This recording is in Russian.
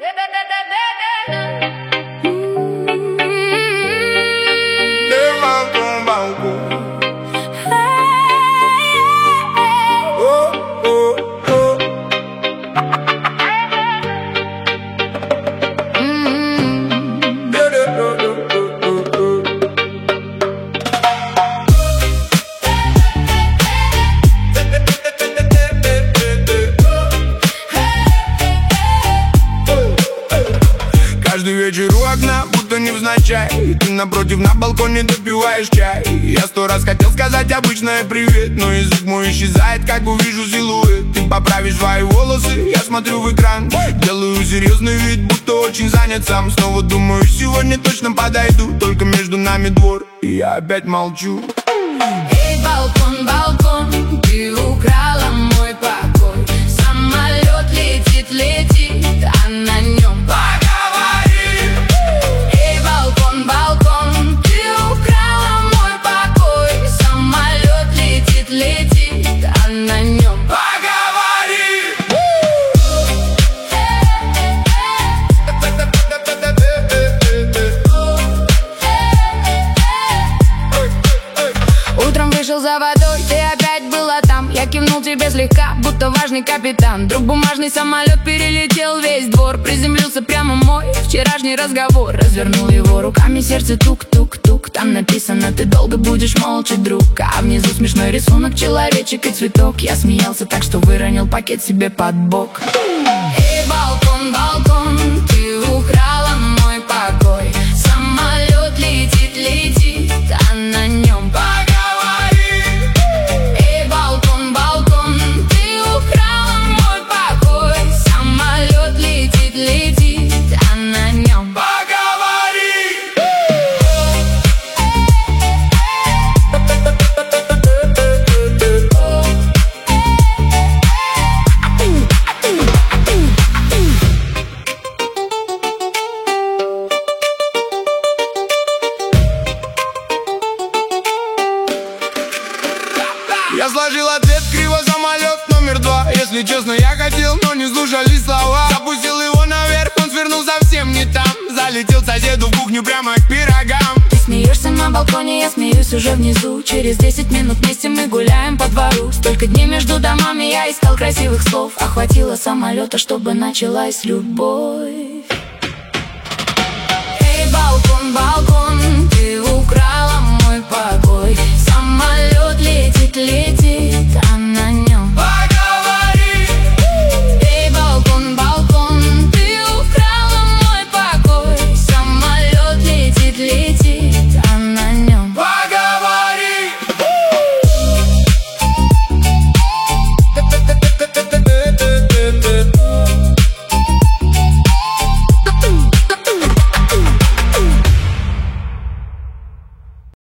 Каждый вечер у окна, будто невзначай, и ты напротив на балконе допиваешь чай. Я 100 раз хотел сказать обычное привет, но язык мой исчезает, как увижу силуэт. Ты поправишь свои волосы, я смотрю в экран, делаю серьезный вид, будто очень занят сам. Снова думаю, сегодня точно подойду, только между нами двор, и я опять молчу. Эй, балкон, балкон, ты украла мой покой. Самолет летит, летит, а на нем поговори. Эй, балкон, балкон, ты украла мой покой. Самолет летит, летит, а на нем поговори. Утром вышел за водой, ты опять была там. Я кивнул тебе слегка, будто важный капитан. Вдруг бумажный самолет перелетел весь двор. Приземлился прямо мой вчерашний разговор. Развернул его руками, сердце тук-тук-тук. Там написано: ты долго будешь молча, друг. А внизу смешной рисунок, человечек и цветок. Я смеялся так, что выронил пакет себе под бок. Эй, балкон, балкон, ты украла мой покой. Самолет летит, летит, а на нем поговори. Эй, балкон, балкон, ты украла мой покой. Самолет летит, летит, а на нем поговори. Я сложил ответ криво, самолет номер 2. Если честно, я хотел, но не слушали слова. Запустил его наверх, он свернул совсем не там. Залетел соседу в кухню прямо к пирогам. Ты смеешься на балконе, я смеюсь уже внизу. Через 10 минут вместе мы гуляем по двору. Столько дней между домами, я искал красивых слов. А хватило самолета, чтобы началась любовь.